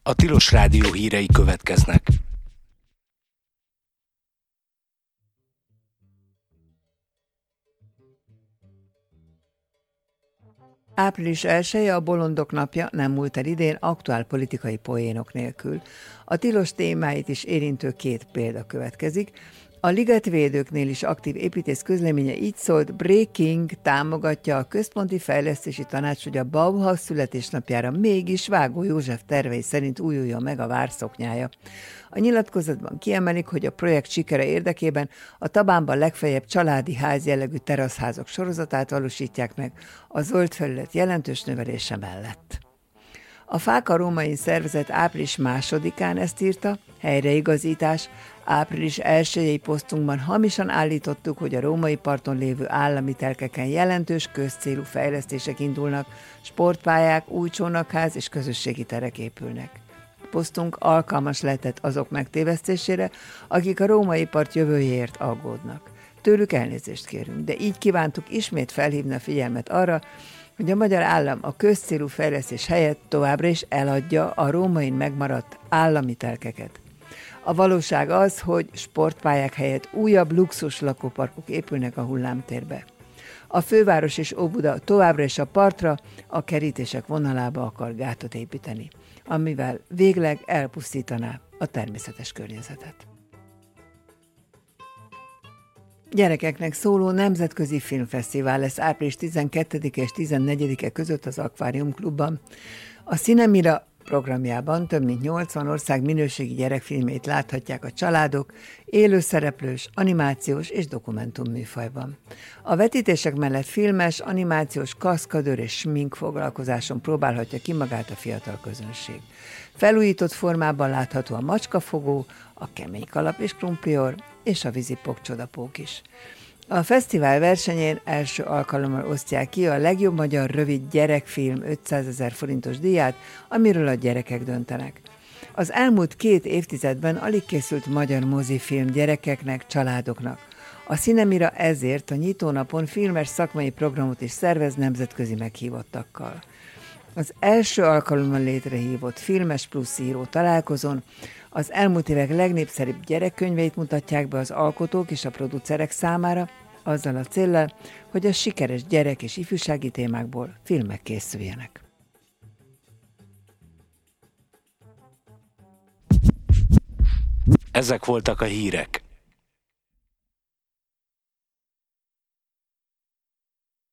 A Tilos Rádió hírei következnek. Április 1-e a Bolondok napja, nem múlt el idén aktuál politikai poénok nélkül. A tilos témáit is érintő két példa következik. A ligetvédőknél is aktív építész közleménye így szólt: Breaking támogatja a Központi Fejlesztési Tanács, hogy a Bauhaus születésnapjára mégis Vágó József tervei szerint újuljon meg a várszoknyája. A nyilatkozatban kiemelik, hogy a projekt sikere érdekében a Tabánban legfeljebb családi ház jellegű teraszházak sorozatát valósítják meg a zöld felület jelentős növelése mellett. A Fáka Római Szervezet április 2-án ezt írta: helyreigazítás. Április 1-i posztunkban hamisan állítottuk, hogy a római parton lévő állami telkeken jelentős közcélú fejlesztések indulnak, sportpályák, új csónakház és közösségi terek épülnek. Posztunk alkalmas lehetett azok megtévesztésére, akik a római part jövőjéért aggódnak. Tőlük elnézést kérünk, de így kívántuk ismét felhívni a figyelmet arra, hogy a magyar állam a közcélú fejlesztés helyett továbbra is eladja a rómain megmaradt állami telkeket. A valóság az, hogy sportpályák helyett újabb luxus lakóparkok épülnek a hullámtérbe. A főváros és Óbuda továbbra is a partra, a kerítések vonalába akar gátot építeni, amivel végleg elpusztítaná a természetes környezetet. Gyerekeknek szóló nemzetközi filmfesztivál lesz április 12-e és 14-e között az Akvárium Klubban. A Cinemira programjában több mint 80 ország minőségi gyerekfilmét láthatják a családok, élőszereplős, animációs és dokumentumműfajban. A vetítések mellett filmes, animációs, kaszkadőr és smink foglalkozáson próbálhatja ki magát a fiatal közönség. Felújított formában látható a macskafogó, a kemény kalap és krumplior és a vízipok csodapók is. A fesztivál versenyén első alkalommal osztják ki a legjobb magyar rövid gyerekfilm 500 000 forintos díját, amiről a gyerekek döntenek. Az elmúlt 2 évtizedben alig készült magyar mozifilm gyerekeknek, családoknak. A Cinemira ezért a nyitónapon filmes szakmai programot is szervez nemzetközi meghívottakkal. Az első alkalommal létrehívott Filmes Plusz író találkozón az elmúlt évek legnépszerűbb gyerekkönyveit mutatják be az alkotók és a producerek számára, azzal a céllal, hogy a sikeres gyerek- és ifjúsági témákból filmek készüljenek. Ezek voltak a hírek.